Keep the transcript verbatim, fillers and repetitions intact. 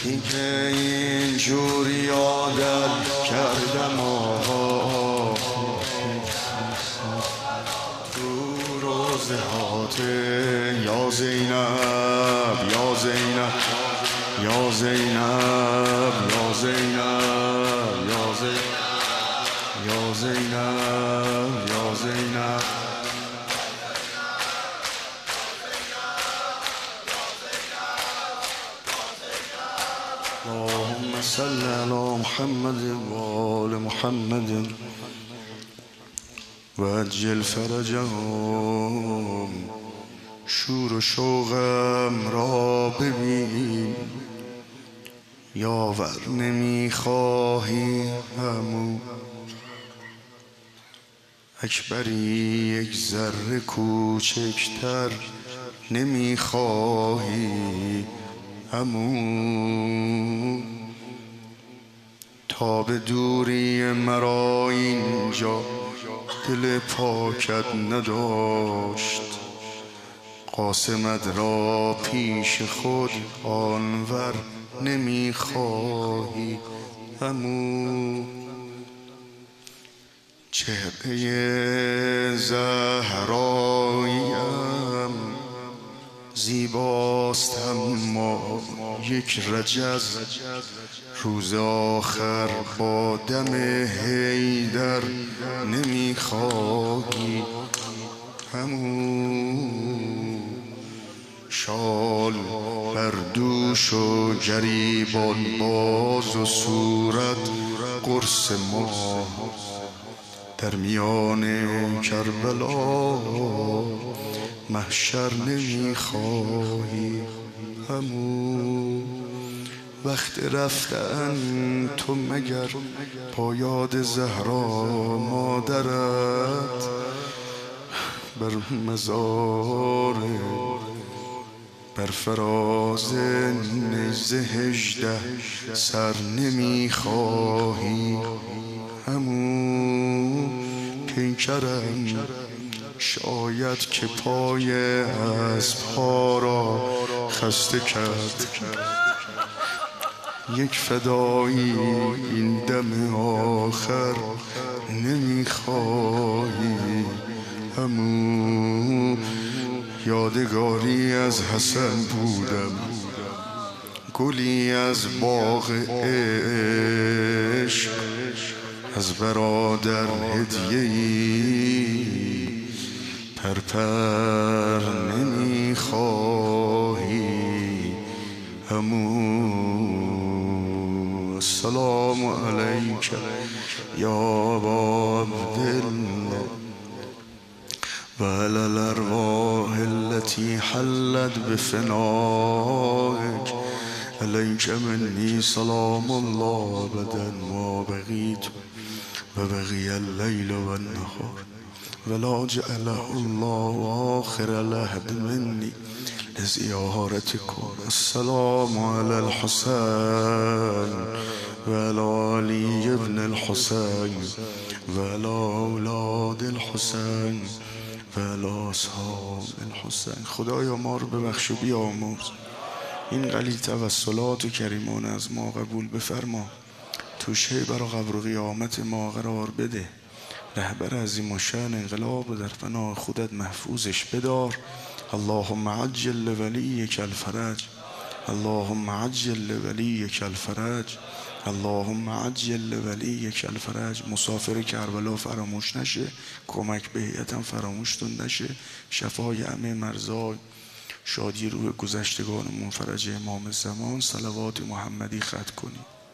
وقتی که اینجوری عادت کردم آقا تو روزهات یا زینب یا زینب یا زینب یا زینب یا زینب یا زینب یا زینب اللهم صل على محمد و آل محمد و عجل فرجهم. شور و شوقم را ببین یاور نمیخواهی همون اکبری یک ذره کوچکتر نمیخواهی همون تا به دوری مرا اینجا دل پاکت نداشت قاسمت را پیش خود آنور نمیخواهی همون چهره زهراییم زیباست اما یک رجز روز آخر با دم حیدر نمیخواهی همون شال بر دوش و گریبان باز و صورت قرص ما در میان کربلا محشر نمیخواهی همون وقت رفتن تو مگر با یاد زهرا مادرت بر مزار بر فراز نیزه هجده سر نمیخواهی همون پیکرم شاید که پای اسب‌ها را خسته کرد یک فدایی این دم آخر نمیخواهی همون یادگاری از حسن بودم گلی از باغ عشق از برادر هدیه‌ای پرپر نمیخواهی همون السلام علیک یا ابا عبدالله و علی الارواح التي حلت بفنائك علیک منی سلام الله ابدا ما بقیت و بقی اللیل و النهار ولا جعله الله آخر العهد منی لزیارتکم. السلام علی الحسین و علی علی ابن الحسین و علی اولاد الحسین و علی اصحاب الحسین. خدایا ما رو ببخش و بیامرز این قلیل توسلات و کریمان از ما قبول بفرما توشه برا قبر و قیامت ما قرار بده رهبر عظیم و شأن انقلاب در پناه خودت محفوظش بدار. اللهم عجل لولیک الفرج اللهم عجل لولیک الفرج اللهم عجل لولیک الفرج. مسافر کربلا فراموش نشه کمک به هیئتم فراموشتون نشه شفای همه مرزای شادی روح گذشتگانمون فرج امام زمان صلوات محمدی ختم کنی.